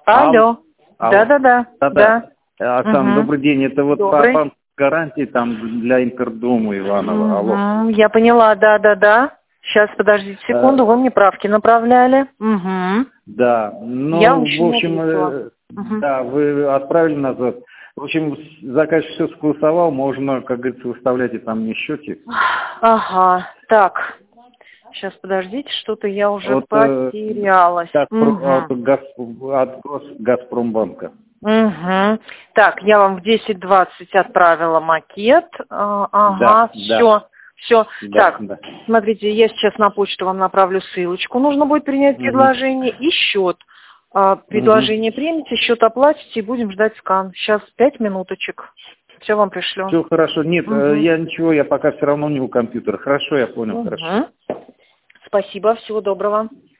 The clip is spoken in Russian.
Алло. Алло. Да. Оксана, добрый день. Это вот Добрый. по гарантии там для Интердома Иванова. Алло. Я поняла, да. Сейчас, подождите секунду, вы мне правки направляли. Угу. Да, Я вам ну, еще в не общем, ответила. да, вы отправили назад. В общем, заказчик все согласовал, можно, как говорится, выставлять и там не счетик. Ага, так. Сейчас, подождите, что-то я уже Вот, потерялась. от Газпромбанка. Угу. Так, я вам в 10:20 отправила макет. Ага, все. Да, Так, да. смотрите, я сейчас на почту вам направлю ссылочку. Нужно будет принять предложение и счет. Предложение примите, счет оплатите и будем ждать скан. Сейчас 5 минуточек. Все вам пришлю. Все хорошо. Нет, я пока все равно не у компьютера. Хорошо, я понял, хорошо. Спасибо, всего доброго.